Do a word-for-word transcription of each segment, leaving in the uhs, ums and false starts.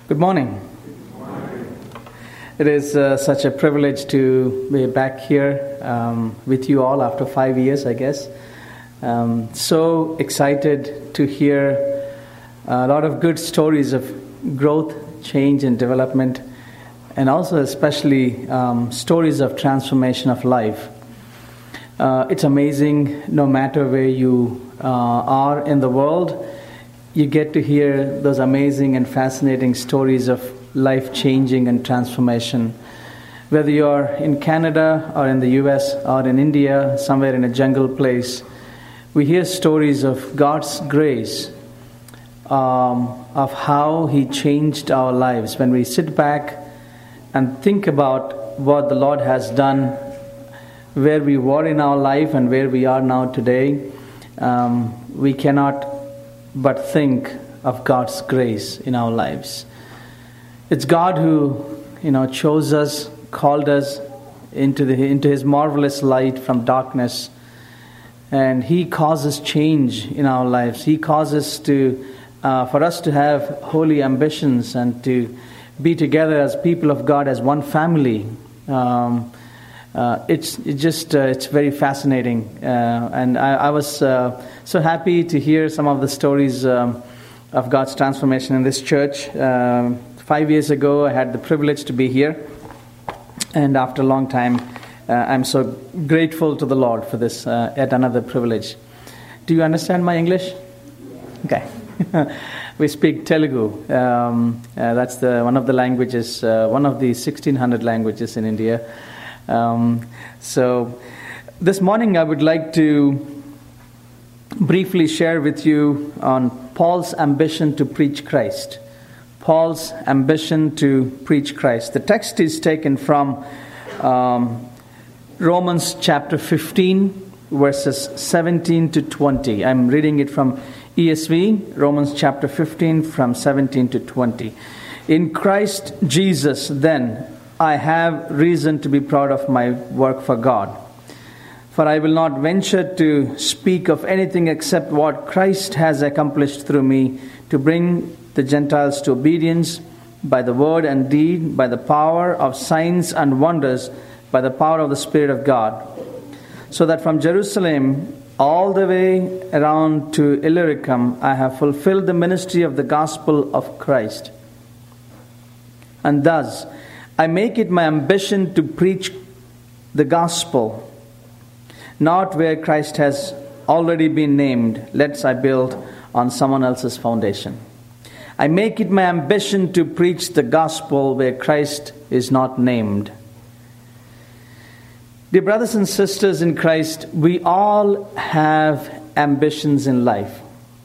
Good morning. Good morning. It is uh, such a privilege to be back here um, with you all after five years, I guess. Um, so excited to hear a lot of good stories of growth, change, and development, and also especially um, stories of transformation of life. Uh, it's amazing, no matter where you uh, are in the world, you get to hear those amazing and fascinating stories of life-changing and transformation. Whether you're in Canada or in the U S or in India, somewhere in a jungle place, we hear stories of God's grace, um, of how He changed our lives. When we sit back and think about what the Lord has done, where we were in our life and where we are now today, um, we cannot but think of God's grace in our lives. It's God who, you know, chose us, called us into the into His marvelous light from darkness, and He causes change in our lives. He causes to uh, for us to have holy ambitions and to be together as people of God, as one family. Um, Uh, it's it just uh, it's very fascinating, uh, and I, I was uh, so happy to hear some of the stories um, of God's transformation in this church. Uh, five years ago, I had the privilege to be here, and after a long time, uh, I'm so grateful to the Lord for this uh, yet another privilege. Do you understand my English? Okay. We speak Telugu. Um, uh, that's the one of the languages, uh, one of the sixteen hundred languages in India. Um, so this morning I would like to briefly share with you on Paul's ambition to preach Christ. Paul's ambition to preach Christ. The text is taken from um, Romans chapter fifteen, verses seventeen to twenty. I'm reading it from E S V, Romans chapter fifteen from seventeen to twenty. In Christ Jesus, then, I have reason to be proud of my work for God. For I will not venture to speak of anything except what Christ has accomplished through me to bring the Gentiles to obedience by the word and deed, by the power of signs and wonders, by the power of the Spirit of God. So that from Jerusalem all the way around to Illyricum I have fulfilled the ministry of the gospel of Christ. And thus I make it my ambition to preach the gospel, not where Christ has already been named, lest I build on someone else's foundation. I make it my ambition to preach the gospel where Christ is not named. Dear brothers and sisters in Christ, we all have ambitions in life.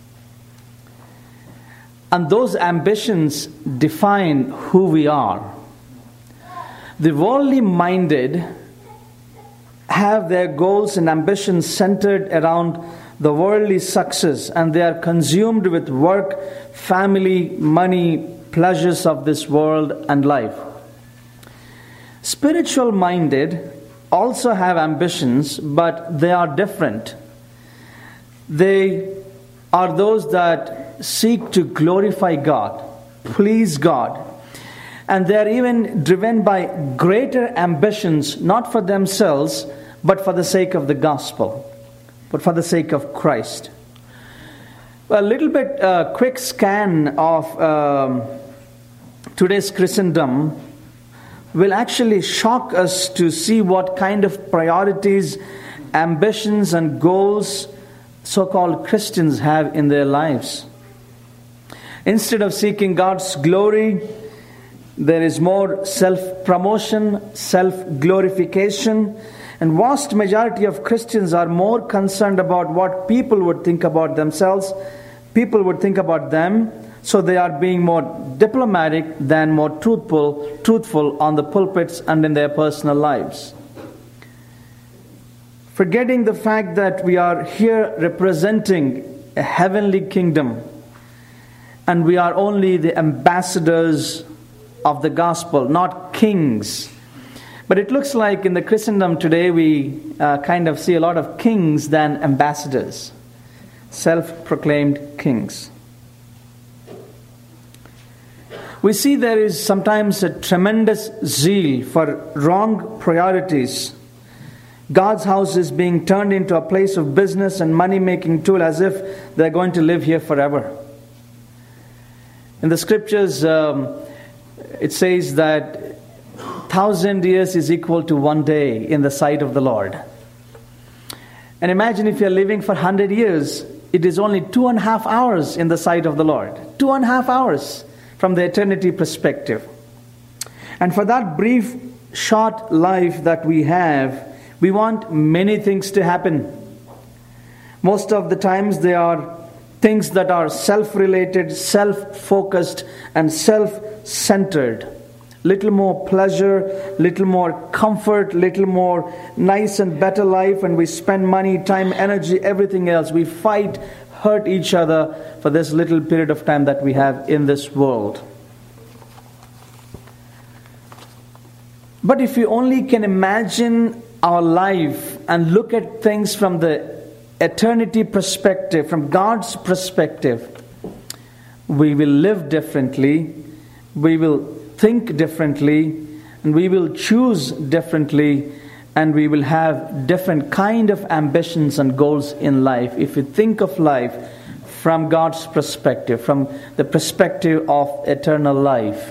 And those ambitions define who we are. The worldly minded have their goals and ambitions centered around the worldly success, and they are consumed with work, family, money, pleasures of this world and life. Spiritual minded also have ambitions, but they are different. They are those that seek to glorify God, please God. And they are even driven by greater ambitions, not for themselves, but for the sake of the gospel, but for the sake of Christ. A little bit uh, quick scan of um, today's Christendom will actually shock us to see what kind of priorities, ambitions, and goals so-called Christians have in their lives. Instead of seeking God's glory, there is more self-promotion, self-glorification, and vast majority of Christians are more concerned about what people would think about themselves, people would think about them, so they are being more diplomatic than more truthful, truthful on the pulpits and in their personal lives. Forgetting the fact that we are here representing a heavenly kingdom, and we are only the ambassadors of the gospel, not kings. But it looks like in the Christendom today we uh, kind of see a lot of kings than ambassadors, self-proclaimed kings. We see there is sometimes a tremendous zeal for wrong priorities. God's house is being turned into a place of business and money-making tool as if they're going to live here forever. In the scriptures, um, it says that thousand years is equal to one day in the sight of the Lord. And imagine if you're living for one hundred years, it is only two and a half hours in the sight of the Lord. Two and a half hours from the eternity perspective. And for that brief, short life that we have, we want many things to happen. Most of the times they are things that are self-related, self-focused, and self-centered. Little more pleasure, little more comfort, little more nice and better life, and we spend money, time, energy, everything else. We fight, hurt each other for this little period of time that we have in this world. But if you only can imagine our life and look at things from the eternity perspective, from God's perspective, we will live differently, we will think differently, and we will choose differently, and we will have different kind of ambitions and goals in life if you think of life from God's perspective, from the perspective of eternal life.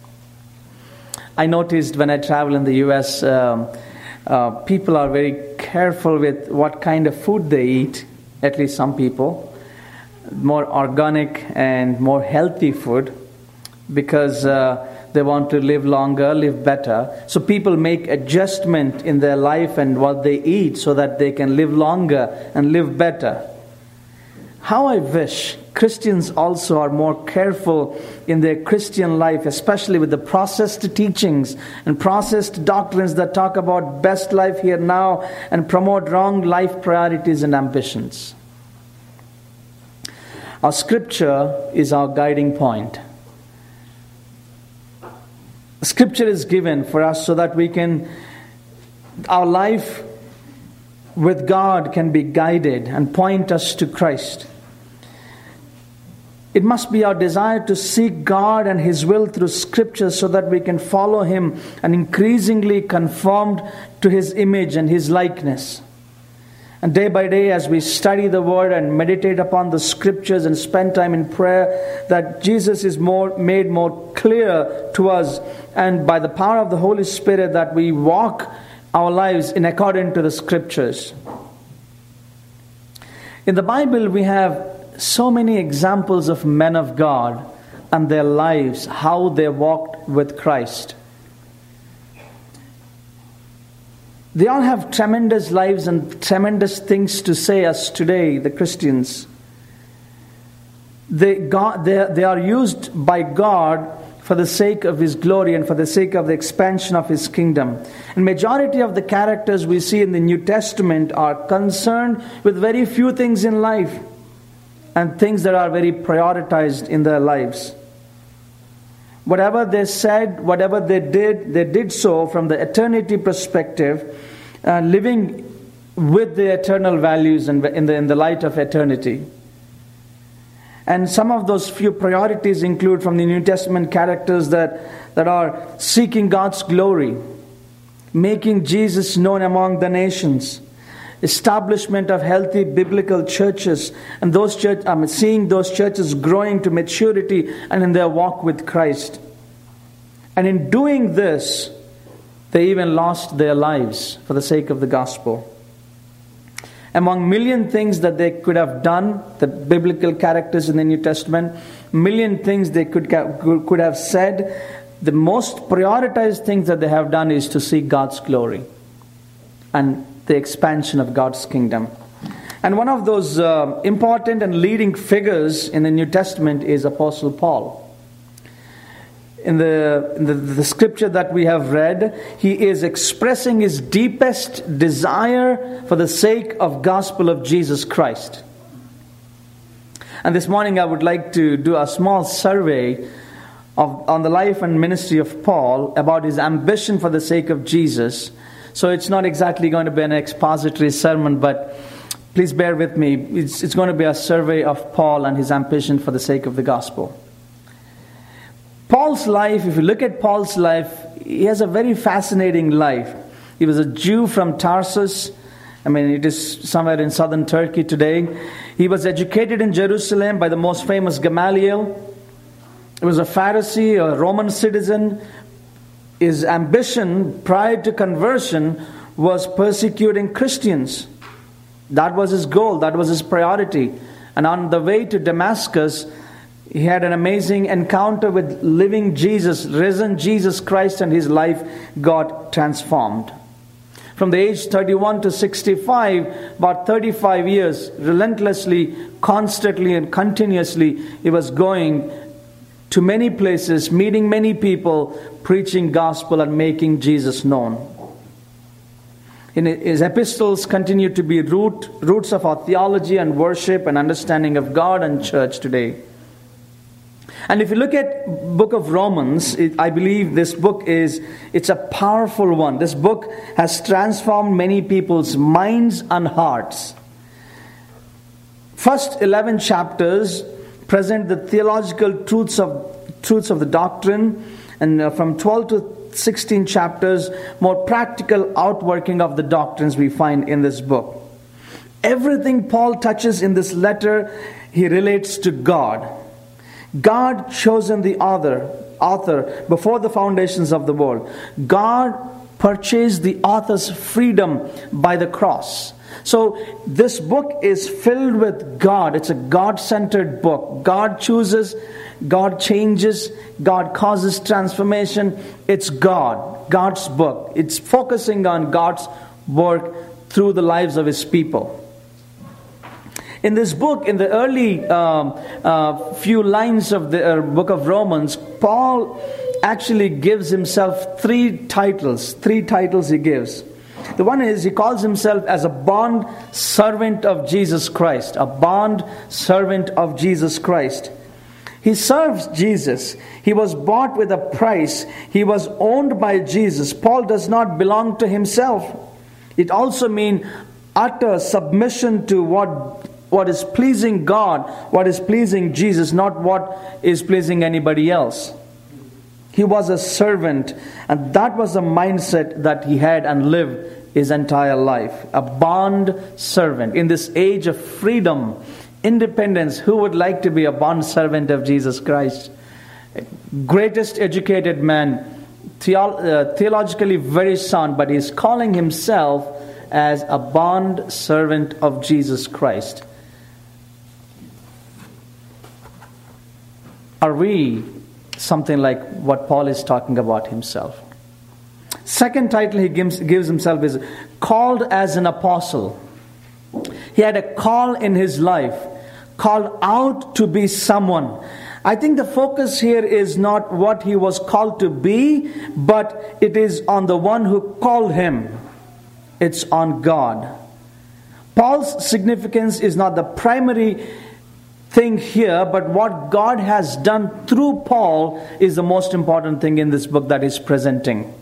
I noticed when I travel in the U S, um, uh, people are very careful with what kind of food they eat, at least some people. More organic and more healthy food, because uh, they want to live longer, live better. So people make adjustment in their life and what they eat so that they can live longer and live better. How I wish Christians also are more careful in their Christian life, especially with the processed teachings and processed doctrines that talk about best life here now and promote wrong life priorities and ambitions. Our scripture is our guiding point. Scripture is given for us so that we can, our life with God can be guided and point us to Christ. It must be our desire to seek God and His will through Scripture so that we can follow Him and increasingly conformed to His image and His likeness. And day by day, as we study the Word and meditate upon the Scriptures and spend time in prayer, that Jesus is more made more clear to us, and by the power of the Holy Spirit that we walk our lives in accordance to the Scriptures. In the Bible, we have so many examples of men of God and their lives, how they walked with Christ. They all have tremendous lives and tremendous things to say us today, the Christians. They, God, they, they are used by God for the sake of His glory and for the sake of the expansion of His kingdom. And majority of the characters we see in the New Testament are concerned with very few things in life and things that are very prioritized in their lives. Whatever they said, whatever they did, they did so from the eternity perspective, uh, living with the eternal values and in the, in the light of eternity. And some of those few priorities include from the New Testament characters that, that are seeking God's glory, making Jesus known among the nations, establishment of healthy biblical churches, and those church, um, seeing those churches growing to maturity and in their walk with Christ. And in doing this, they even lost their lives for the sake of the gospel. Among million things that they could have done, the biblical characters in the New Testament, million things they could could have said, the most prioritized things that they have done is to seek God's glory and the expansion of God's kingdom. And one of those uh, important and leading figures in the New Testament is Apostle Paul. In the, in the, the scripture that we have read, he is expressing his deepest desire for the sake of gospel of Jesus Christ. And this morning I would like to do a small survey of, on the life and ministry of Paul about his ambition for the sake of Jesus. So it's not exactly going to be an expository sermon, but please bear with me. It's, it's going to be a survey of Paul and his ambition for the sake of the gospel. Paul's life, if you look at Paul's life, he has a very fascinating life. He was a Jew from Tarsus. I mean, it is somewhere in southern Turkey today. He was educated in Jerusalem by the most famous Gamaliel. He was a Pharisee, a Roman citizen. His ambition prior to conversion was persecuting Christians. That was his goal. That was his priority. And on the way to Damascus, he had an amazing encounter with living Jesus, risen Jesus Christ, and his life got transformed. From the age thirty-one to sixty-five, about thirty-five years, relentlessly, constantly and continuously, he was going to many places, meeting many people, preaching gospel and making Jesus known. In his epistles continue to be root, roots of our theology and worship and understanding of God and church today. And if you look at book of Romans, it, I believe this book is, it's a powerful one. This book has transformed many people's minds and hearts. First eleven chapters present the theological truths of truths of the doctrine, and uh, from twelve to sixteen chapters, more practical outworking of the doctrines we find in this book. Everything Paul touches in this letter, he relates to God. God chosen the author, author before the foundations of the world. God purchased the author's freedom by the cross. So this book is filled with God. It's a God-centered book. God chooses, God changes, God causes transformation. It's God, God's book. It's focusing on God's work through the lives of His people. In this book, in the early um, uh, few lines of the uh, book of Romans, Paul actually gives himself three titles. Three titles he gives. The one is, he calls himself as a bond servant of Jesus Christ. A bond servant of Jesus Christ. He serves Jesus. He was bought with a price. He was owned by Jesus. Paul does not belong to himself. It also means utter submission to what what is pleasing God, what is pleasing Jesus, not what is pleasing anybody else. He was a servant, and that was the mindset that he had and lived his entire life. A bond servant. In this age of freedom, independence, who would like to be a bond servant of Jesus Christ? Greatest educated man, theo- uh, theologically very sound, but he's calling himself as a bond servant of Jesus Christ. Are we something like what Paul is talking about himself? Second title he gives, gives himself is called as an apostle. He had a call in his life, called out to be someone. I think the focus here is not what he was called to be, but it is on the one who called him. It's on God. Paul's significance is not the primary thing here, but what God has done through Paul is the most important thing in this book that he's presenting.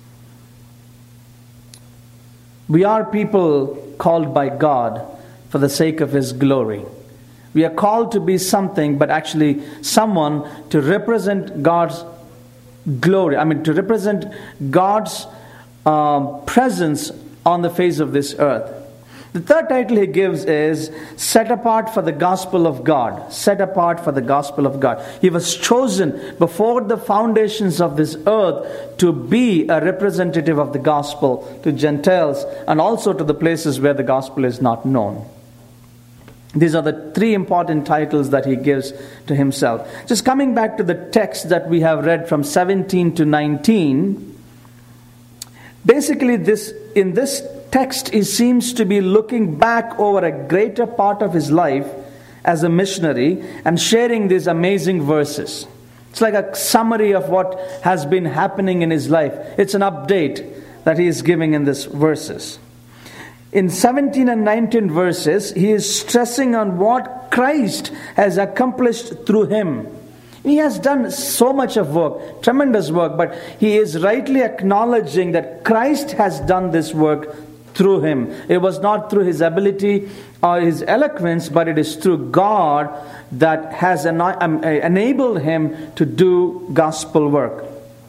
We are people called by God for the sake of His glory. We are called to be something, but actually someone to represent God's glory. I mean, to represent God's um, presence on the face of this earth. The third title he gives is set apart for the gospel of God. Set apart for the gospel of God. He was chosen before the foundations of this earth to be a representative of the gospel to Gentiles and also to the places where the gospel is not known. These are the three important titles that he gives to himself. Just coming back to the text that we have read from seventeen to nineteen, basically this in this text he seems to be looking back over a greater part of his life as a missionary and sharing these amazing verses. It's like a summary of what has been happening in his life. It's an update that he is giving in these verses. In seventeen and nineteen verses, he is stressing on what Christ has accomplished through him. He has done so much of work, tremendous work, but he is rightly acknowledging that Christ has done this work through him. It was not through his ability or his eloquence, but it is through God that has enabled him to do gospel work.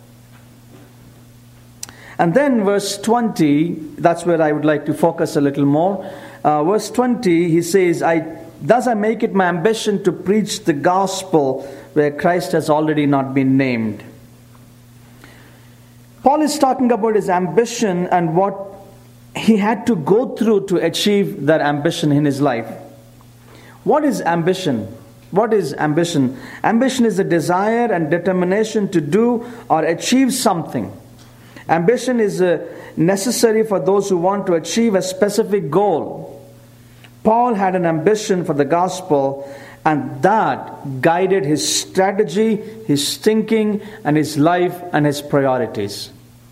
And then verse twenty, that's where I would like to focus a little more. Uh, verse twenty, he says, I thus I make it my ambition to preach the gospel where Christ has already not been named. Paul is talking about his ambition and what he had to go through to achieve that ambition in his life. What is ambition? What is ambition? Ambition is a desire and determination to do or achieve something. Ambition is uh, necessary for those who want to achieve a specific goal. Paul had an ambition for the gospel, and that guided his strategy, his thinking, and his life and his priorities.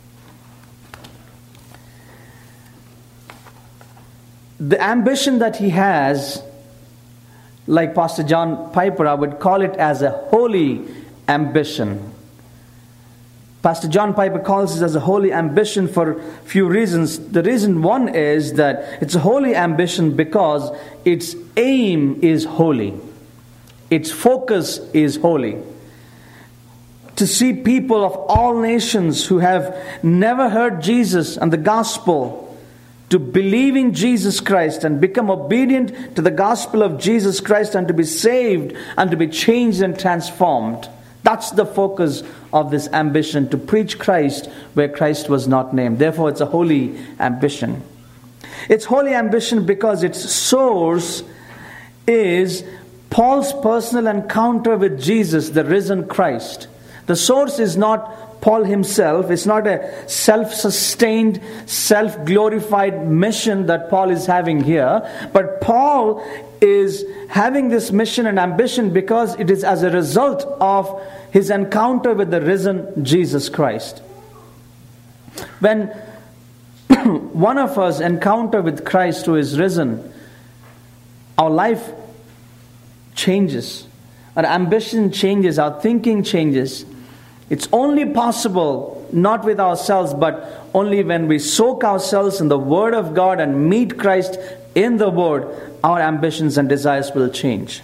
The ambition that he has, like Pastor John Piper, I would call it as a holy ambition. Pastor John Piper calls it as a holy ambition for a few reasons. The reason one is that it's a holy ambition because its aim is holy. Its focus is holy. To see people of all nations who have never heard Jesus and the gospel to believe in Jesus Christ and become obedient to the gospel of Jesus Christ and to be saved and to be changed and transformed. That's the focus of this ambition, to preach Christ where Christ was not named. Therefore, it's a holy ambition. It's holy ambition because its source is Paul's personal encounter with Jesus, the risen Christ. The source is not Paul himself. It's not a self-sustained, self-glorified mission that Paul is having here. But Paul is having this mission and ambition because it is as a result of his encounter with the risen Jesus Christ. When one of us encounter with Christ who is risen, our life changes. Our ambition changes. Our thinking changes. It's only possible, not with ourselves, but only when we soak ourselves in the Word of God and meet Christ in the Word, our ambitions and desires will change.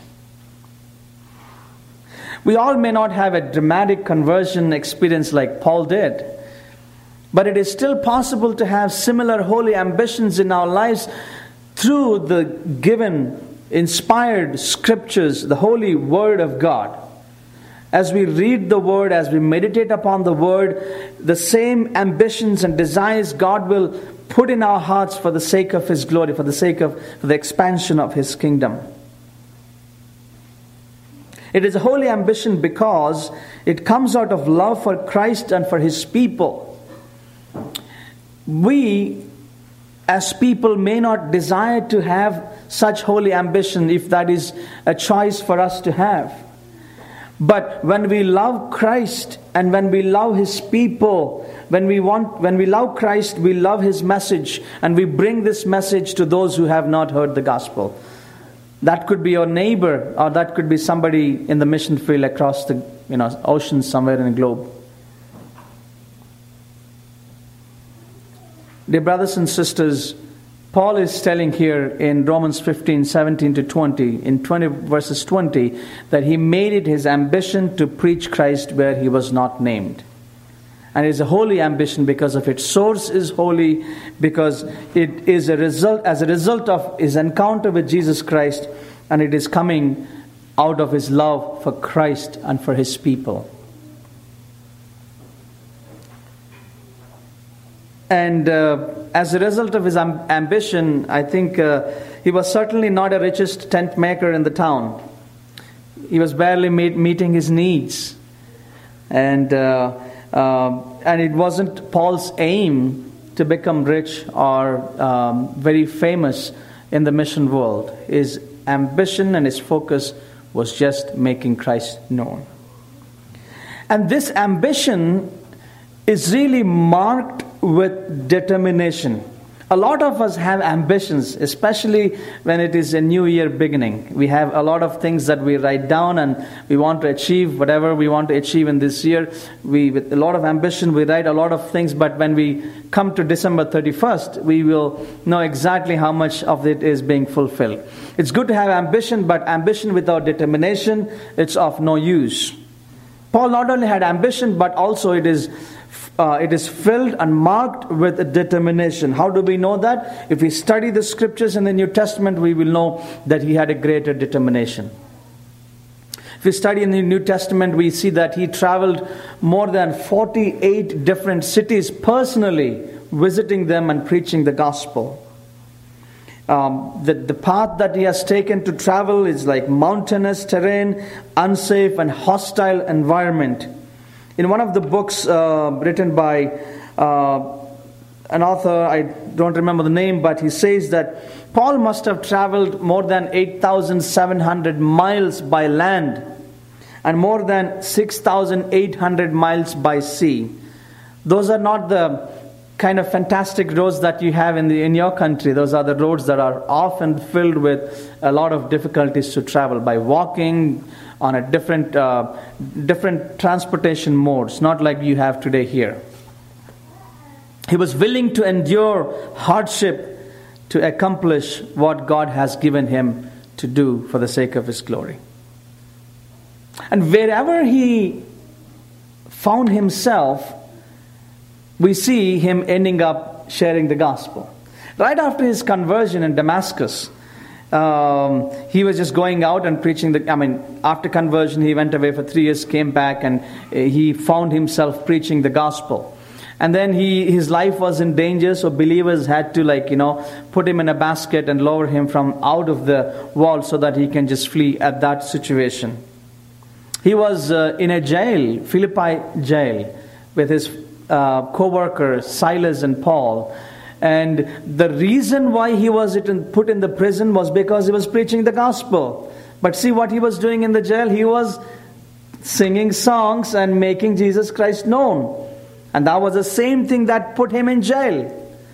We all may not have a dramatic conversion experience like Paul did, but it is still possible to have similar holy ambitions in our lives through the given, inspired scriptures, the holy Word of God. As we read the Word, as we meditate upon the Word, the same ambitions and desires God will put in our hearts for the sake of His glory, for the sake of for the expansion of His kingdom. It is a holy ambition because it comes out of love for Christ and for His people. We, as people, may not desire to have such holy ambition if that is a choice for us to have. But when we love Christ and when we love His people, when we want, when we love Christ, we love His message, and we bring this message to those who have not heard the gospel. That could be your neighbor, or that could be somebody in the mission field across the you know ocean somewhere in the globe. Dear brothers and sisters, Paul is telling here in Romans fifteen, seventeen to twenty, in twenty verses twenty, that he made it his ambition to preach Christ where he was not named. And it is a holy ambition because of its source is holy, because it is a result as a result of his encounter with Jesus Christ, and it is coming out of his love for Christ and for his people. And uh, as a result of his amb- ambition, I think uh, he was certainly not the richest tent maker in the town. He was barely meet- meeting his needs. And uh, uh, and it wasn't Paul's aim to become rich or um, very famous in the mission world. His ambition and his focus was just making Christ known. And this ambition is really marked with determination. A lot of us have ambitions, especially when it is a new year beginning. We have a lot of things that we write down and we want to achieve whatever we want to achieve in this year. We, with a lot of ambition, we write a lot of things, but when we come to December thirty-first, we will know exactly how much of it is being fulfilled. It's good to have ambition, but ambition without determination, it's of no use. Paul not only had ambition, but also it is Uh, it is filled and marked with determination. How do we know that? If we study the scriptures in the New Testament, we will know that he had a greater determination. If we study in the New Testament, we see that he traveled more than forty-eight different cities personally, visiting them and preaching the gospel. Um, the, the path that he has taken to travel is like mountainous terrain, unsafe and hostile environment. In one of the books uh, written by uh, an author, I don't remember the name, but he says that Paul must have traveled more than eight thousand seven hundred miles by land and more than six thousand eight hundred miles by sea. Those are not the kind of fantastic roads that you have in the in your country. Those are the roads that are often filled with a lot of difficulties to travel by walking on a different uh, different transportation modes, not like you have today here. He was willing to endure hardship to accomplish what God has given him to do for the sake of his glory. And wherever he found himself, we see him ending up sharing the gospel. Right after his conversion in Damascus, Um, he was just going out and preaching the, I mean, after conversion, he went away for three years, came back, and he found himself preaching the gospel. And then he, his life was in danger, so believers had to, like, you know, put him in a basket and lower him from out of the wall so that he can just flee at that situation. He was uh, in a jail, Philippi jail, with his uh, co-workers, Silas and Paul. And the reason why he was put in the prison was because he was preaching the gospel. But see what he was doing in the jail? He was singing songs and making Jesus Christ known. And that was the same thing that put him in jail.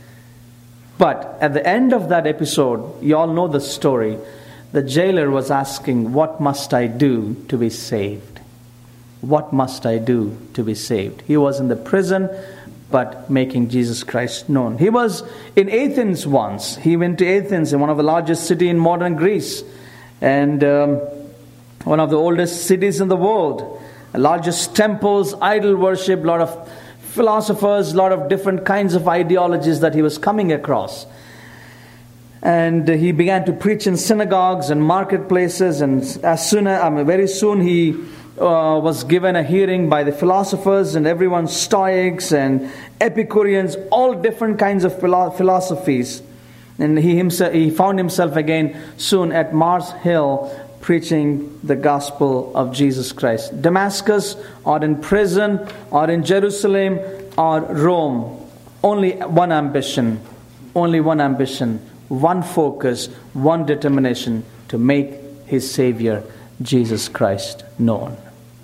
But at the end of that episode, you all know the story. The jailer was asking, "What must I do to be saved? What must I do to be saved?" He was in the prison, but making Jesus Christ known. He was in Athens once. He went to Athens, in one of the largest cities in modern Greece, and um, one of the oldest cities in the world. The largest temples, idol worship, a lot of philosophers, a lot of different kinds of ideologies that he was coming across. And he began to preach in synagogues and marketplaces, and as soon as, I mean, very soon he Uh, was given a hearing by the philosophers and everyone, Stoics and Epicureans, all different kinds of philo- philosophies. And he himself, he found himself again soon at Mars Hill preaching the gospel of Jesus Christ. Damascus, or in prison, or in Jerusalem, or Rome. Only one ambition, only one ambition, one focus, one determination: to make his Savior, Jesus Christ, known.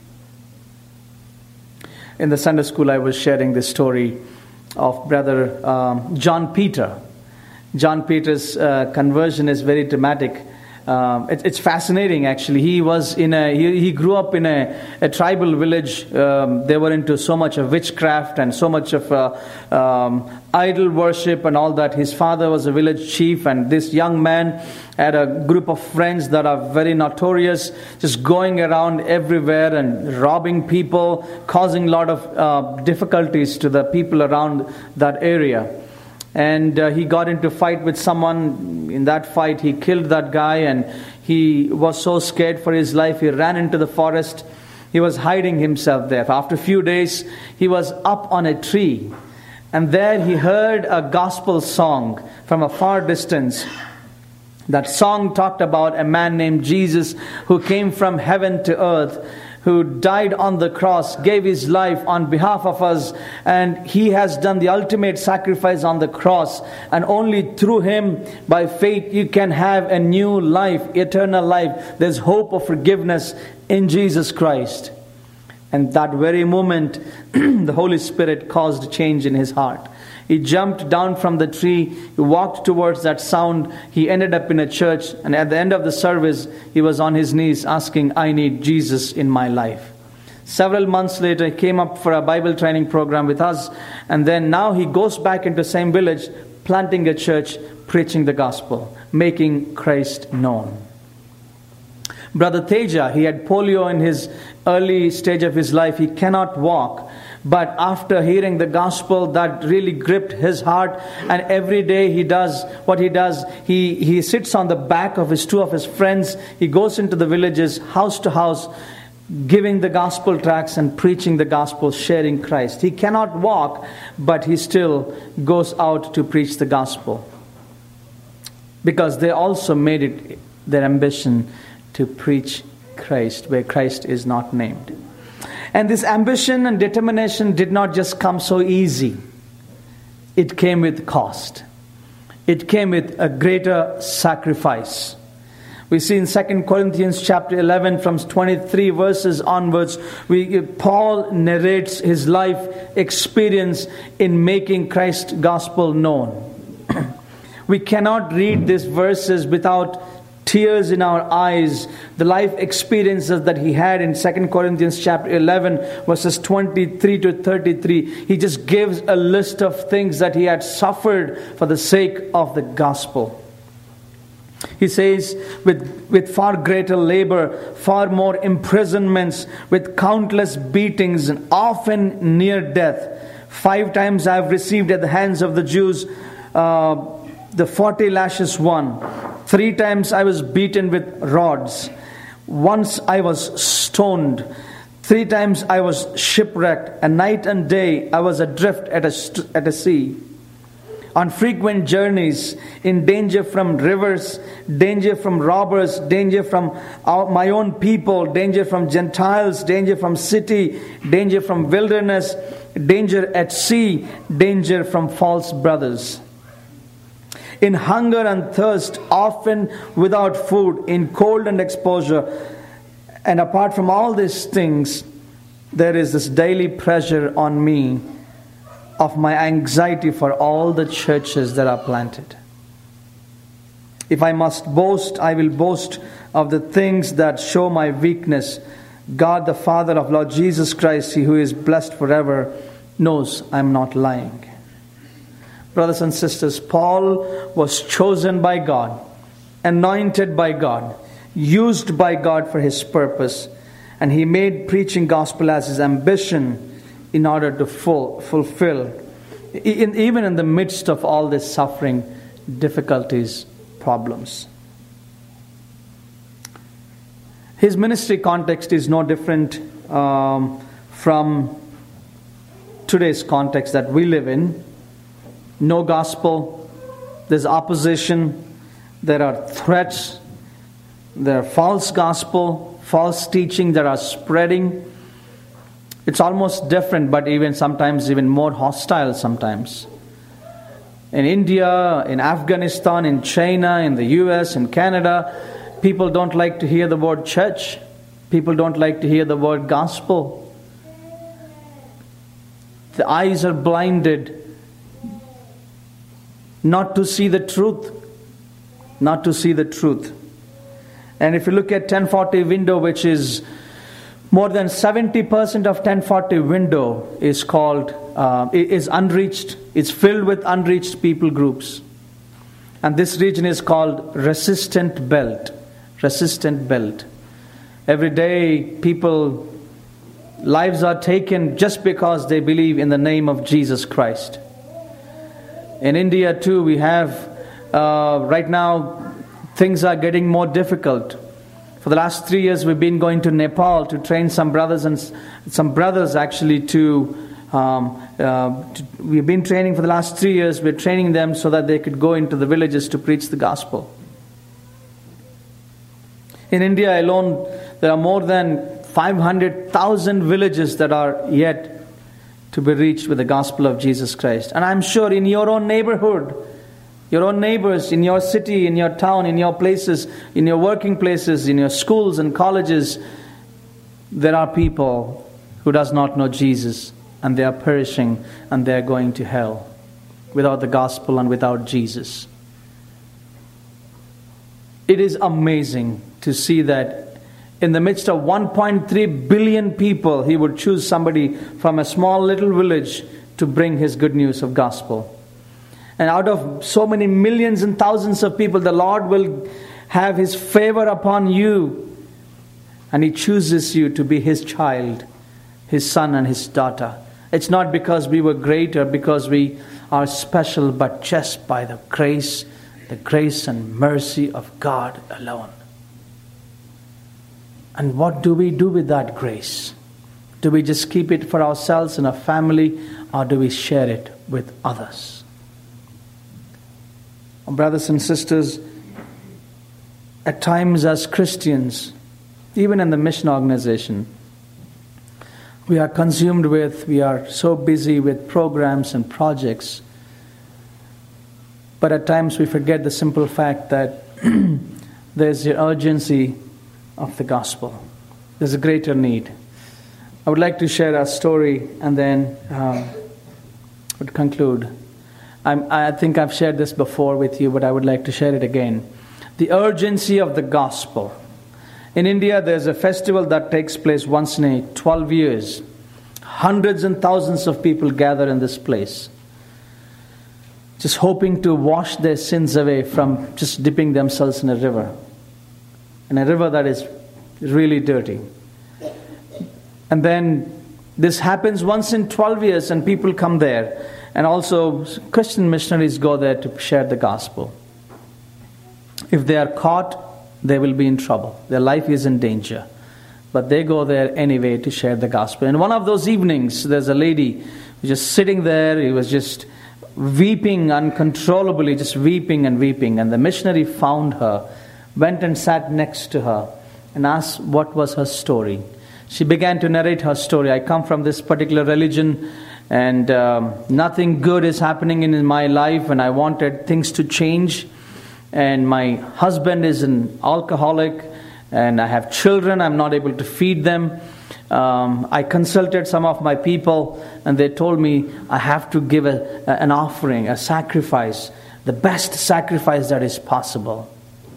In the Sunday school, I was sharing the story of Brother um, John Peter. John Peter's uh, conversion is very dramatic. Um, it, it's fascinating, actually. He was in a he, he grew up in a, a tribal village. Um, they were into so much of witchcraft and so much of uh, um, idol worship and all that. His father was a village chief, and this young man had a group of friends that are very notorious, just going around everywhere and robbing people, causing a lot of uh, difficulties to the people around that area. And uh, he got into a fight with someone. In that fight, he killed that guy, and he was so scared for his life, he ran into the forest. He was hiding himself there. After a few days, he was up on a tree, and there he heard a gospel song from a far distance. That song talked about a man named Jesus who came from heaven to earth, who died on the cross, gave his life on behalf of us, and he has done the ultimate sacrifice on the cross. And only through him, by faith, you can have a new life, eternal life. There's hope of forgiveness in Jesus Christ. And that very moment, the Holy Spirit caused a change in his heart. He jumped down from the tree. He walked towards that sound. He ended up in a church. And at the end of the service, he was on his knees asking, I need Jesus in my life. Several months later, he came up for a Bible training program with us. And then now he goes back into the same village, planting a church, preaching the gospel, making Christ known. Brother Teja, he had polio in his early stage of his life. He cannot walk. But after hearing the gospel, that really gripped his heart. And every day he does what he does. He, he sits on the back of his two of his friends. He goes into the villages, house to house, giving the gospel tracts and preaching the gospel, sharing Christ. He cannot walk, but he still goes out to preach the gospel. Because they also made it their ambition to preach Christ where Christ is not named. And this ambition and determination did not just come so easy. It came with cost. It came with a greater sacrifice. We see in Second Corinthians chapter eleven from twenty-three verses onwards, we, Paul narrates his life experience in making Christ's gospel known. We cannot read these verses without tears in our eyes. The life experiences that he had in Second Corinthians chapter eleven verses twenty-three to thirty-three. He just gives a list of things that he had suffered for the sake of the gospel. He says, with, with far greater labor, far more imprisonments, with countless beatings and often near death. Five times I have received at the hands of the Jews uh, the forty lashes one. Three times I was beaten with rods. Once I was stoned. Three times I was shipwrecked. And night and day I was adrift at a, st- at a sea. On frequent journeys, in danger from rivers, danger from robbers, danger from our, my own people, danger from Gentiles, danger from city, danger from wilderness, danger at sea, danger from false brothers. In hunger and thirst, often without food, in cold and exposure. And apart from all these things, there is this daily pressure on me of my anxiety for all the churches that are planted. If I must boast, I will boast of the things that show my weakness. God, the Father of Lord Jesus Christ, He who is blessed forever, knows I am not lying. Brothers and sisters, Paul was chosen by God, anointed by God, used by God for his purpose, and he made preaching gospel as his ambition in order to full, fulfill, in, even in the midst of all this suffering, difficulties, problems. His ministry context is no different um, from today's context that we live in. No gospel, there's opposition, there are threats, there are false gospel, false teaching that are spreading. It's almost different, but even sometimes even more hostile sometimes. In India, in Afghanistan, in China, in the U S, in Canada, people don't like to hear the word church. People don't like to hear the word gospel. The eyes are blinded not to see the truth. Not to see the truth. And if you look at ten forty window, which is more than seventy percent of ten forty window is called, uh, is unreached. It's filled with unreached people groups. And this region is called resistant belt. Resistant belt. Every day people, lives are taken just because they believe in the name of Jesus Christ. In India too, we have, uh, right now, things are getting more difficult. For the last three years, we've been going to Nepal to train some brothers and some brothers actually to, um, uh, to, we've been training for the last three years. We're training them so that they could go into the villages to preach the gospel. In India alone, there are more than five hundred thousand villages that are yet to be reached with the gospel of Jesus Christ. And I'm sure in your own neighborhood, your own neighbors, in your city, in your town, in your places, in your working places, in your schools and colleges, there are people who does not know Jesus, and they are perishing and they are going to hell. without the gospel and without Jesus. It is amazing to see that in the midst of one point three billion people, He would choose somebody from a small little village to bring His good news of gospel. And out of so many millions and thousands of people, the Lord will have His favor upon you. And He chooses you to be His child, His son and His daughter. It's not because we were great or because we are special, but just by the grace, the grace and mercy of God alone. And what do we do with that grace? Do we just keep it for ourselves and our family, or do we share it with others? Brothers and sisters, at times as Christians, even in the mission organization, we are consumed with, we are so busy with programs and projects. But at times we forget the simple fact that there's the urgency of the gospel. There's a greater need. I would like to share a story and then um, would conclude. I'm, I think I've shared this before with you, but I would like to share it again. The urgency of the gospel. In India, there's a festival that takes place once in a twelve years. Hundreds and thousands of people gather in this place, just hoping to wash their sins away from just dipping themselves in a river. In a river that is really dirty. And then this happens once in twelve years, and people come there. And also Christian missionaries go there to share the gospel. If they are caught, they will be in trouble. Their life is in danger. But they go there anyway to share the gospel. And one of those evenings, there's a lady just sitting there. He was just weeping uncontrollably, just weeping and weeping. And the missionary found her, went and sat next to her, and asked what was her story. She began to narrate her story. I come from this particular religion, and um, nothing good is happening in my life, and I wanted things to change. And my husband is an alcoholic, and I have children. I'm not able to feed them. Um, I consulted some of my people, and they told me I have to give a, a, an offering, a sacrifice, the best sacrifice that is possible.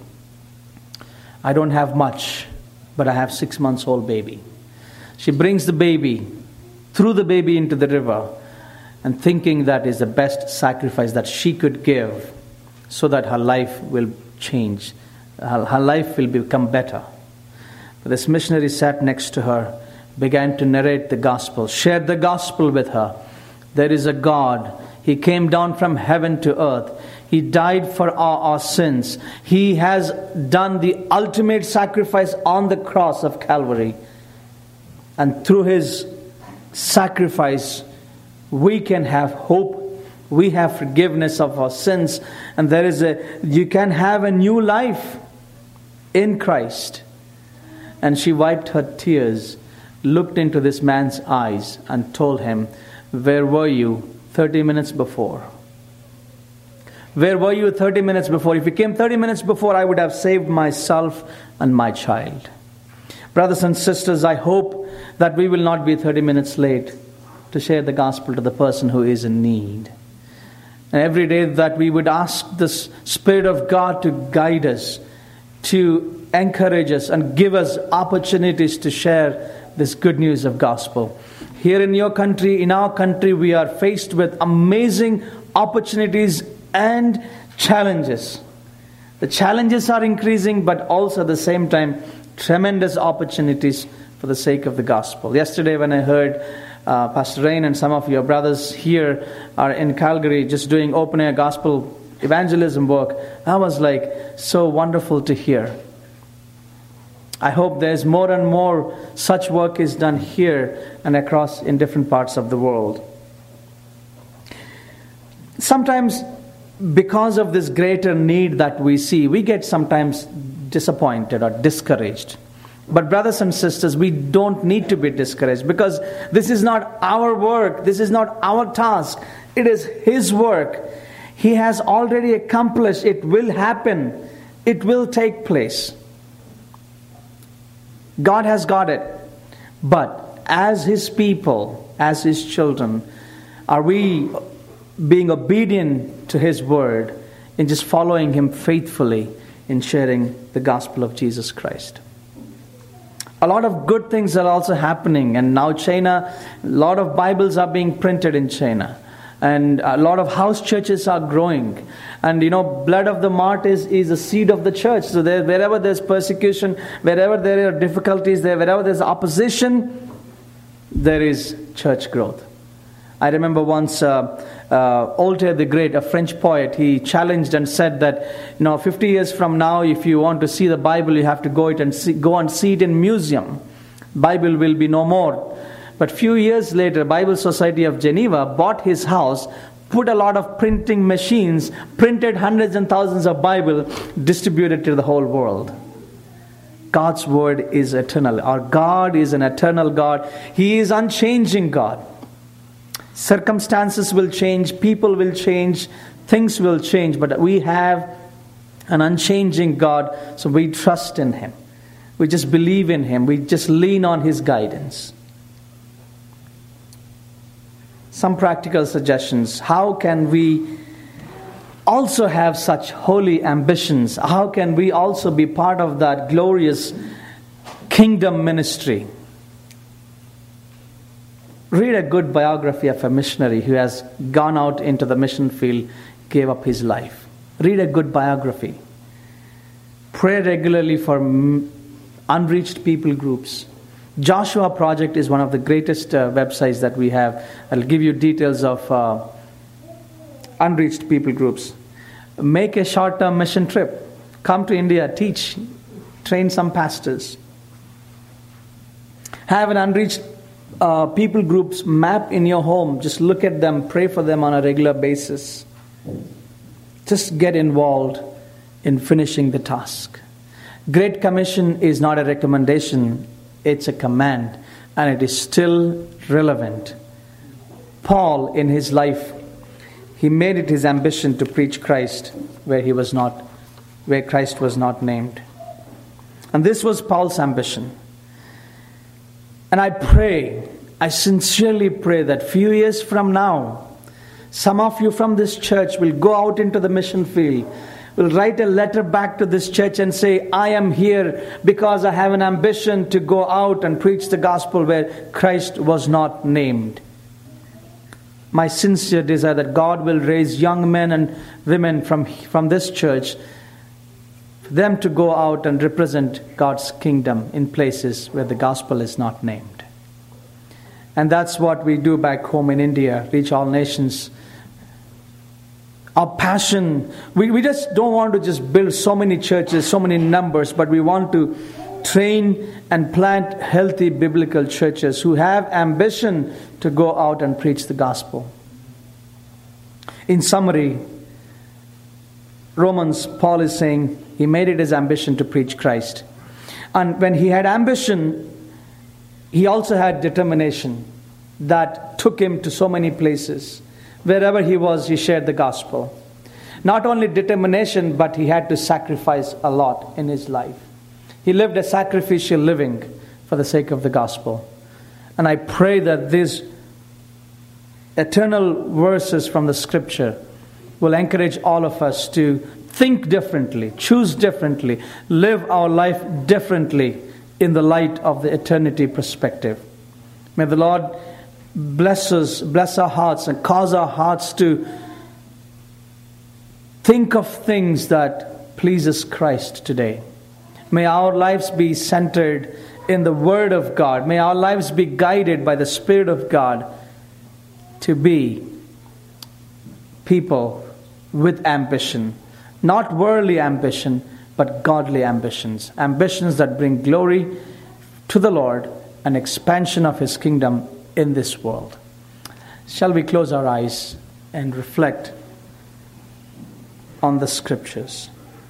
I don't have much, but I have six months old baby. She brings the baby, threw the baby into the river, and thinking that is the best sacrifice that she could give so that her life will change. Her, her life will become better. But this missionary sat next to her, began to narrate the gospel, shared the gospel with her. There is a God. He came down from heaven to earth. He died for our, our sins. He has done the ultimate sacrifice on the cross of Calvary. And through His sacrifice, we can have hope. We have forgiveness of our sins. And there is a, you can have a new life in Christ. And she wiped her tears, looked into this man's eyes, and told him, where were you thirty minutes before? Where were you thirty minutes before? If you came thirty minutes before, I would have saved myself and my child. Brothers and sisters, I hope that we will not be thirty minutes late to share the gospel to the person who is in need. And every day that we would ask the Spirit of God to guide us, to encourage us and give us opportunities to share this good news of gospel. Here in your country, in our country, we are faced with amazing opportunities and challenges. The challenges are increasing, but also at the same time, tremendous opportunities for the sake of the gospel. Yesterday when I heard uh, Pastor Rain and some of your brothers here are in Calgary just doing open air gospel evangelism work, that was like so wonderful to hear. I hope there's more and more such work is done here and across in different parts of the world. Sometimes because of this greater need that we see, we get sometimes disappointed or discouraged. But brothers and sisters, we don't need to be discouraged, because this is not our work. This is not our task. It is His work. He has already accomplished. It will happen. It will take place. God has got it. But as His people, as His children, are we being obedient to His word, in just following Him faithfully in sharing the gospel of Jesus Christ. A lot of good things are also happening, and now China, a lot of Bibles are being printed in China, and a lot of house churches are growing. And you know, blood of the mart is, is a seed of the church. So there, wherever there's persecution, wherever there are difficulties, there, wherever there's opposition, there is church growth. I remember once uh, uh, Voltaire the Great, a French poet, he challenged and said that, you know, fifty years from now, if you want to see the Bible, you have to go it and see, go and see it in museum. Bible will be no more. But few years later, Bible Society of Geneva bought his house, put a lot of printing machines, printed hundreds and thousands of Bible, distributed to the whole world. God's word is eternal. Our God is an eternal God. He is unchanging God. Circumstances will change, people will change, things will change, but we have an unchanging God, so we trust in Him. We just believe in Him. We just lean on His guidance. Some practical suggestions. How can we also have such holy ambitions? How can we also be part of that glorious kingdom ministry? Read a good biography of a missionary who has gone out into the mission field, gave up his life. Read a good biography. Pray regularly for unreached people groups. Joshua Project is one of the greatest uh, websites that we have. I'll give you details of uh, unreached people groups. Make a short-term mission trip. Come to India, teach, train some pastors. Have an unreached uh, people groups map in your home. Just look at them, pray for them on a regular basis. Just get involved in finishing the task. Great Commission is not a recommendation, it's a command, and it is still relevant. Paul, in his life, he made it his ambition to preach Christ where he was not, where Christ was not named. And this was Paul's ambition. And I pray, I sincerely pray that few years from now, some of you from this church will go out into the mission field, will write a letter back to this church and say, I am here because I have an ambition to go out and preach the gospel where Christ was not named. My sincere desire that God will raise young men and women from, from this church, for them to go out and represent God's kingdom in places where the gospel is not named. And that's what we do back home in India, Reach All Nations. Our passion, we, we just don't want to just build so many churches, so many numbers, but we want to train and plant healthy biblical churches who have ambition to go out and preach the gospel. In summary, Romans, Paul is saying he made it his ambition to preach Christ. And when he had ambition, he also had determination that took him to so many places. Wherever he was, he shared the gospel. Not only determination, but he had to sacrifice a lot in his life. He lived a sacrificial living for the sake of the gospel. And I pray that these eternal verses from the scripture will encourage all of us to think differently, choose differently, live our life differently in the light of the eternity perspective. May the Lord bless us, bless our hearts, and cause our hearts to think of things that pleases Christ today. May our lives be centered in the Word of God. May our lives be guided by the Spirit of God to be people with ambition. Not worldly ambition, but godly ambitions. Ambitions that bring glory to the Lord and expansion of His kingdom in this world. Shall we close our eyes and reflect on the scriptures?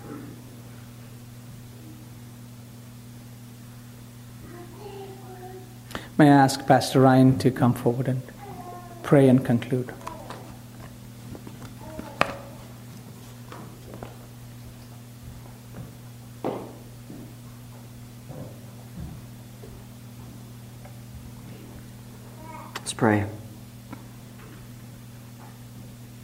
May I ask Pastor Ryan to come forward and pray and conclude. Let's pray.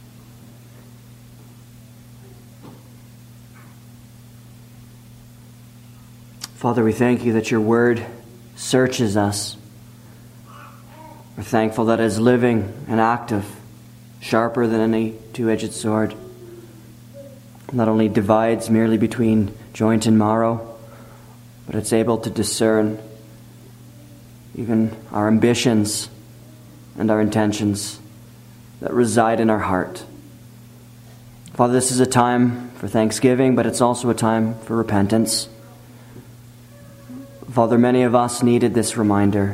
Father, we thank you that your word searches us. We're thankful that it is living and active, sharper than any two-edged sword. Not only divides merely between joint and marrow, but it's able to discern even our ambitions and our intentions that reside in our heart. Father, this is a time for thanksgiving, but it's also a time for repentance. Father, many of us needed this reminder.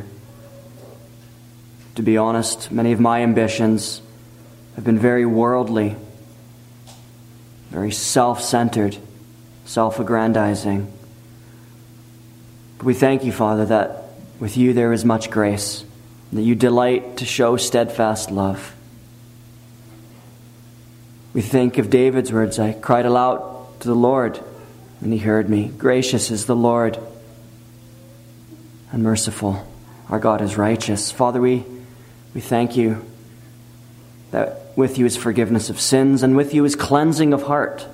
To be honest, many of my ambitions have been very worldly, very self-centered, self-aggrandizing. But we thank you, Father, that with you there is much grace, that you delight to show steadfast love. We think of David's words, I cried aloud to the Lord, and he heard me. Gracious is the Lord, and merciful. Our God is righteous. Father, we, we thank you that with you is forgiveness of sins, and with you is cleansing of heart.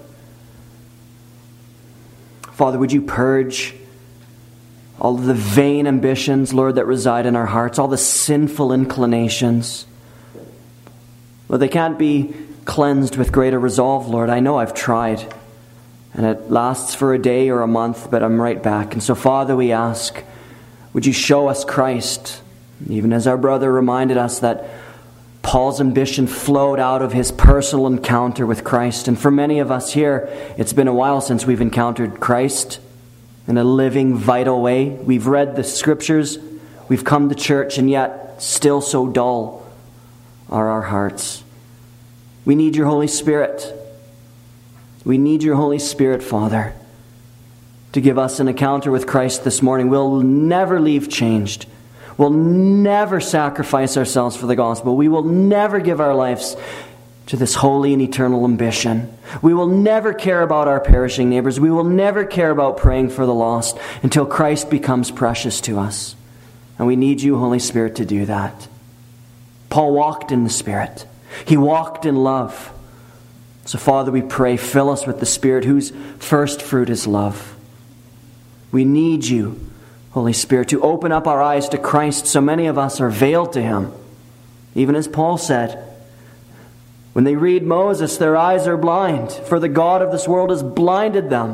Father, would you purge all of the vain ambitions, Lord, that reside in our hearts, all the sinful inclinations. Lord, they can't be cleansed with greater resolve, Lord. I know I've tried, and it lasts for a day or a month, but I'm right back. And so, Father, we ask, would you show us Christ? Even as our brother reminded us that Paul's ambition flowed out of his personal encounter with Christ. And for many of us here, it's been a while since we've encountered Christ in a living, vital way. We've read the scriptures, we've come to church, and yet still so dull are our hearts. We need your Holy Spirit. We need your Holy Spirit, Father, to give us an encounter with Christ this morning. We'll never leave changed. We'll never sacrifice ourselves for the gospel. We will never give our lives to this holy and eternal ambition. We will never care about our perishing neighbors. We will never care about praying for the lost until Christ becomes precious to us. And we need you, Holy Spirit, to do that. Paul walked in the Spirit. He walked in love. So, Father, we pray, fill us with the Spirit whose first fruit is love. We need you, Holy Spirit, to open up our eyes to Christ. So many of us are veiled to him. Even as Paul said, when they read Moses, their eyes are blind, for the God of this world has blinded them.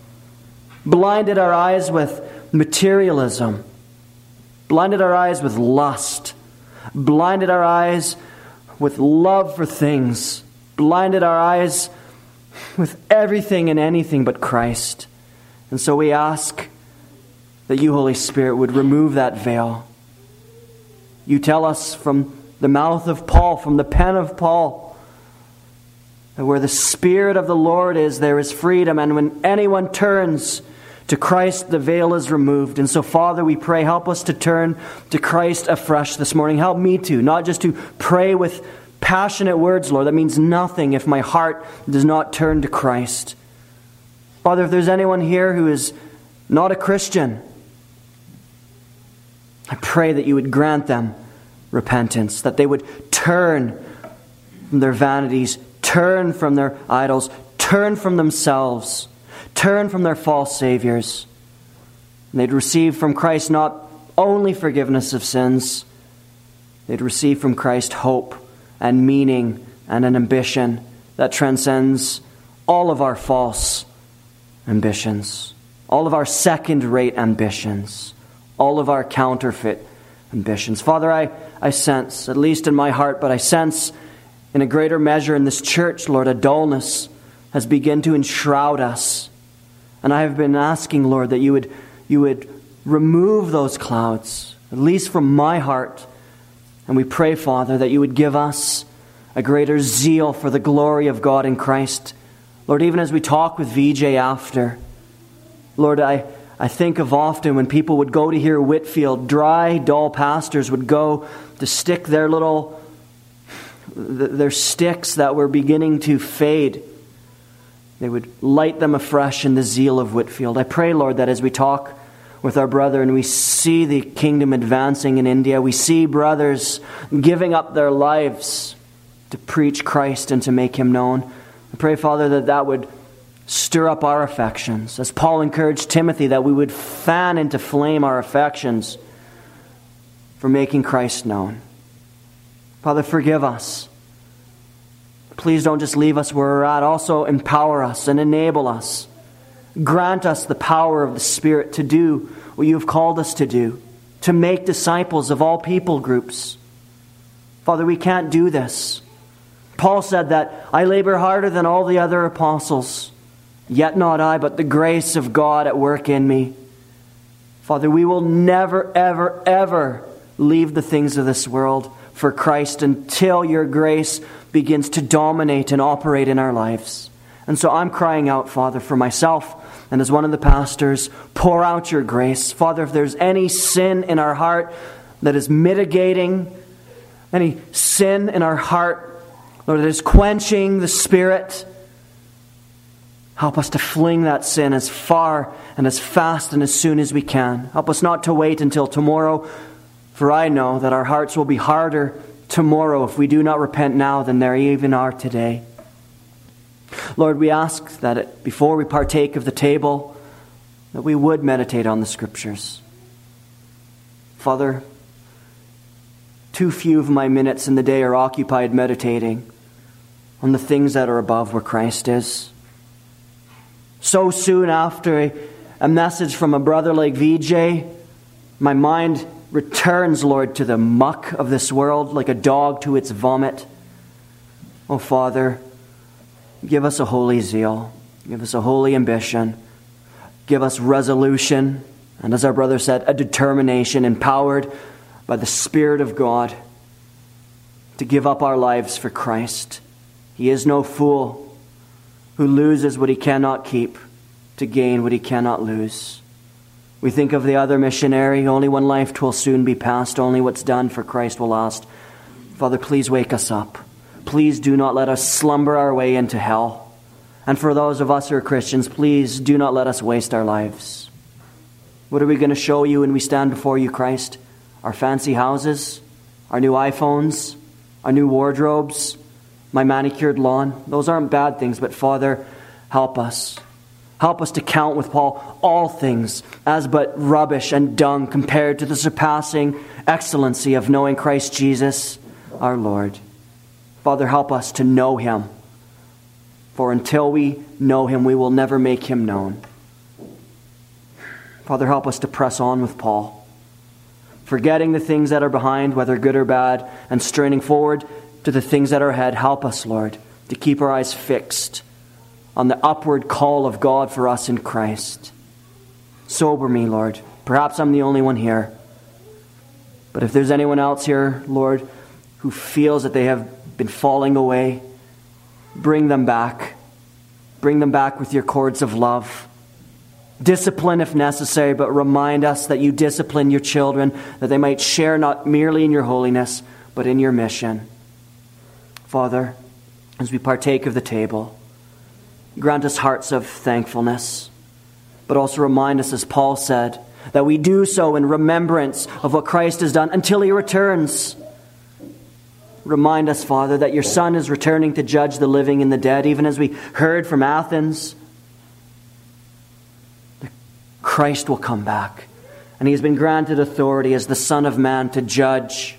Blinded our eyes with materialism. Blinded our eyes with lust. Blinded our eyes with love for things. Blinded our eyes with everything and anything but Christ. And so we ask that you, Holy Spirit, would remove that veil. You tell us from the mouth of Paul, from the pen of Paul, that where the Spirit of the Lord is, there is freedom. And when anyone turns to Christ, the veil is removed. And so, Father, we pray, help us to turn to Christ afresh this morning. Help me to, not just to pray with passionate words, Lord. That means nothing if my heart does not turn to Christ. Father, if there's anyone here who is not a Christian, I pray that you would grant them repentance, that they would turn from their vanities, turn from their idols, turn from themselves, turn from their false saviors. And they'd receive from Christ not only forgiveness of sins, they'd receive from Christ hope and meaning and an ambition that transcends all of our false ambitions, all of our second-rate ambitions, all of our counterfeit ambitions. Father, I, I sense, at least in my heart, but I sense in a greater measure in this church, Lord, a dullness has begun to enshroud us. And I have been asking, Lord, that you would, you would remove those clouds, at least from my heart. And we pray, Father, that you would give us a greater zeal for the glory of God in Christ. Lord, even as we talk with V J after, Lord, I, I think of often when people would go to hear Whitfield, dry, dull pastors would go to stick their little, their sticks that were beginning to fade. They would light them afresh in the zeal of Whitfield. I pray, Lord, that as we talk with our brother and we see the kingdom advancing in India, we see brothers giving up their lives to preach Christ and to make him known. I pray, Father, that that would Stir up our affections. As Paul encouraged Timothy, that we would fan into flame our affections for making Christ known. Father, forgive us. Please don't just leave us where we're at. Also empower us and enable us. Grant us the power of the Spirit to do what you have called us to do, to make disciples of all people groups. Father, we can't do this. Paul said that, I labor harder than all the other apostles, yet not I, but the grace of God at work in me. Father, we will never, ever, ever leave the things of this world for Christ until your grace begins to dominate and operate in our lives. And so I'm crying out, Father, for myself and as one of the pastors, pour out your grace. Father, if there's any sin in our heart that is mitigating, any sin in our heart, Lord, that is quenching the Spirit, help us to fling that sin as far and as fast and as soon as we can. Help us not to wait until tomorrow, for I know that our hearts will be harder tomorrow if we do not repent now than they even are today. Lord, we ask that it, before we partake of the table, that we would meditate on the Scriptures. Father, too few of my minutes in the day are occupied meditating on the things that are above where Christ is. So soon after a, a message from a brother like V J, my mind returns, Lord, to the muck of this world like a dog to its vomit. Oh, Father, give us a holy zeal. Give us a holy ambition. Give us resolution. And as our brother said, a determination empowered by the Spirit of God to give up our lives for Christ. He is no fool who loses what he cannot keep to gain what he cannot lose. We think of the other missionary, only one life will soon be past, only what's done for Christ will last. Father, please wake us up. Please do not let us slumber our way into hell. And for those of us who are Christians, please do not let us waste our lives. What are we going to show you when we stand before you, Christ? Our fancy houses? Our new iPhones? Our new wardrobes? My manicured lawn? Those aren't bad things, but Father, help us. Help us to count with Paul all things as but rubbish and dung compared to the surpassing excellency of knowing Christ Jesus, our Lord. Father, help us to know him. For until we know him, we will never make him known. Father, help us to press on with Paul, forgetting the things that are behind, whether good or bad, and straining forward to the things that are ahead. Help us, Lord, to keep our eyes fixed on the upward call of God for us in Christ. Sober me, Lord. Perhaps I'm the only one here. But if there's anyone else here, Lord, who feels that they have been falling away, bring them back. Bring them back with your cords of love. Discipline if necessary, but remind us that you discipline your children, that they might share not merely in your holiness, but in your mission. Father, as we partake of the table, grant us hearts of thankfulness, but also remind us, as Paul said, that we do so in remembrance of what Christ has done until he returns. Remind us, Father, that your Son is returning to judge the living and the dead, even as we heard from Athens. Christ will come back, and he has been granted authority as the Son of Man to judge.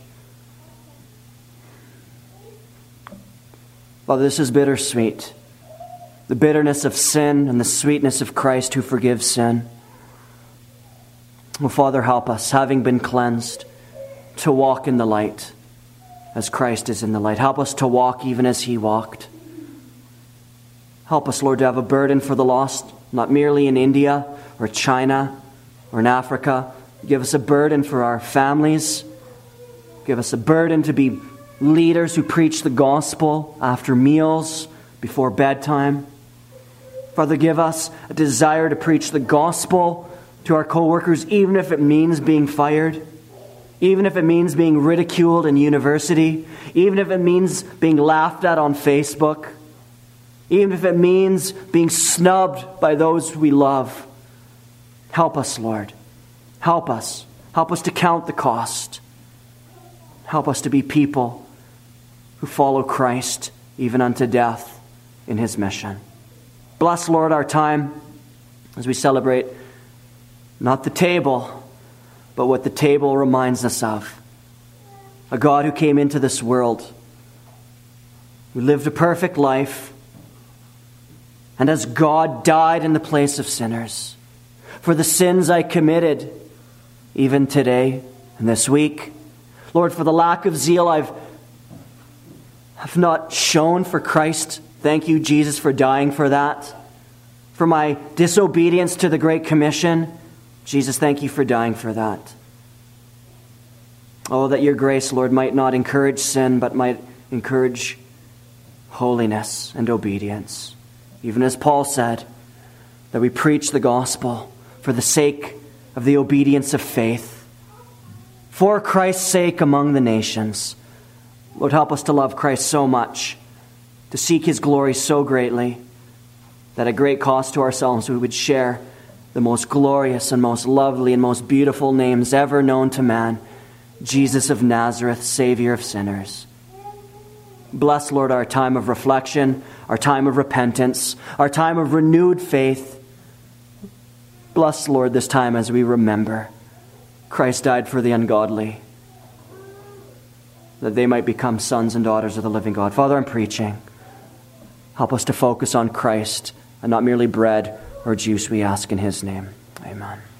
Father, this is bittersweet. The bitterness of sin and the sweetness of Christ who forgives sin. Oh, Father, help us, having been cleansed, to walk in the light as Christ is in the light. Help us to walk even as he walked. Help us, Lord, to have a burden for the lost, not merely in India or China or in Africa. Give us a burden for our families. Give us a burden to be leaders who preach the gospel after meals, before bedtime. Father, give us a desire to preach the gospel to our co-workers, even if it means being fired, even if it means being ridiculed in university, even if it means being laughed at on Facebook, even if it means being snubbed by those we love. Help us, Lord. Help us. Help us to count the cost. Help us to be people who follow Christ even unto death in his mission. Bless, Lord, our time as we celebrate not the table, but what the table reminds us of. A God who came into this world, who lived a perfect life, and as God died in the place of sinners for the sins I committed even today and this week. Lord, for the lack of zeal I've have not shown for Christ, thank you, Jesus, for dying for that. For my disobedience to the Great Commission, Jesus, thank you for dying for that. Oh, that your grace, Lord, might not encourage sin, but might encourage holiness and obedience. Even as Paul said, that we preach the gospel for the sake of the obedience of faith, for Christ's sake among the nations. Lord, help us to love Christ so much, to seek his glory so greatly, that at great cost to ourselves we would share the most glorious and most lovely and most beautiful names ever known to man, Jesus of Nazareth, Savior of sinners. Bless, Lord, our time of reflection, our time of repentance, our time of renewed faith. Bless, Lord, this time as we remember Christ died for the ungodly, that they might become sons and daughters of the living God. Father, I'm preaching. Help us to focus on Christ and not merely bread or juice, we ask in his name. Amen.